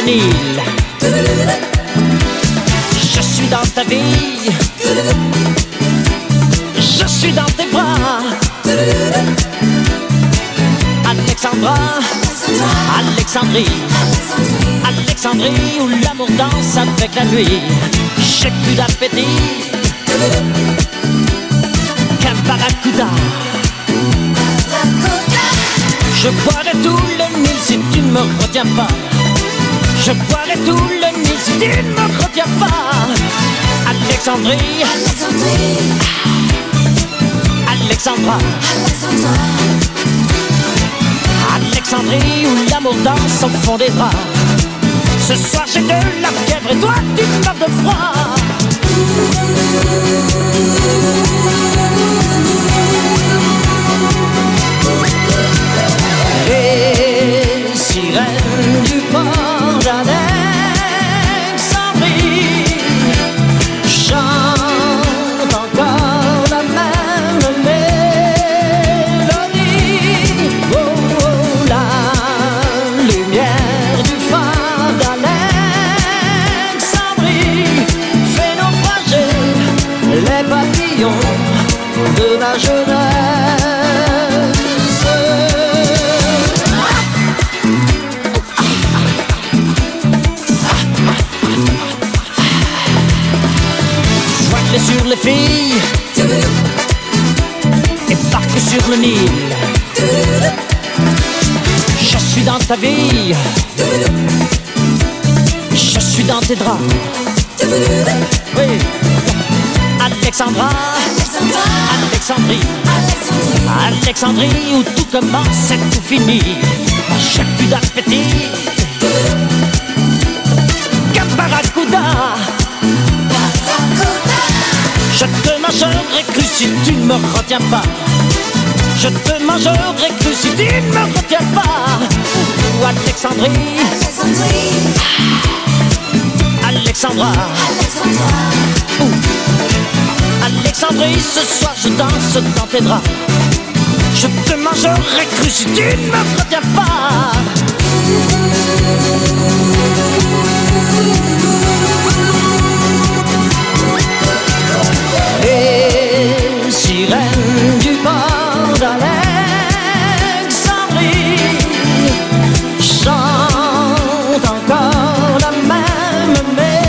Nil. Je suis dans ta vie, je suis dans tes bras. Alexandra, Alexandrie, Alexandrie où l'amour danse avec la nuit. J'ai plus d'appétit qu'un barracuda. Je boirai tout le Nil si tu ne me retiens pas. Je boirai tout le Nil si tu ne me retiens pas. Alexandrie, Alexandra, Alexandrie où l'amour danse au fond des draps. Ce soir j'ai de la fièvre et toi tu meurs de froid. Les sirènes du port d'Alexandrie chantent encore la même mélodie. Oh, oh, la lumière du phare d'Alexandrie fait naufrager les papillons de ma jeunesse. Sur les filles et parque sur le Nil. Je suis dans ta vie, je suis dans tes draps. Oui. Alexandra, Alexandrie, Alexandrie où tout commence et tout finit. J'ai plus d'appétit qu'un barracuda. Je te mangerai cru si tu ne me retiens pas. Je te mangerai cru si tu ne me retiens pas. Ou Alexandrie, Alexandra, Alexandrie, ce soir je danse dans tes draps. Je te mangerai cru si tu ne me retiens pas. Les sirènes du port d'Alexandrie chantent encore la même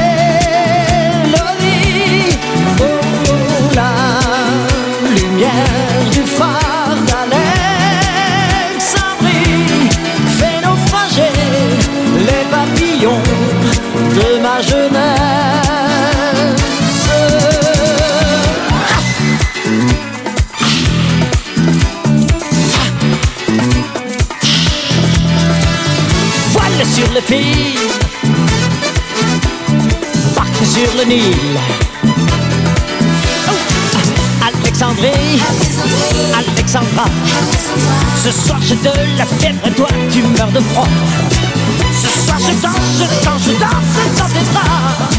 mélodie. Oh, oh, la lumière du phare d'Alexandrie fait naufrager les papillons de ma jeunesse. Sur les filles, parque sur le Nil. Oh. Alexandrie, Alexandra, ce soir j'ai de la fièvre et toi tu meurs de froid. Ce soir je danse dans tes draps.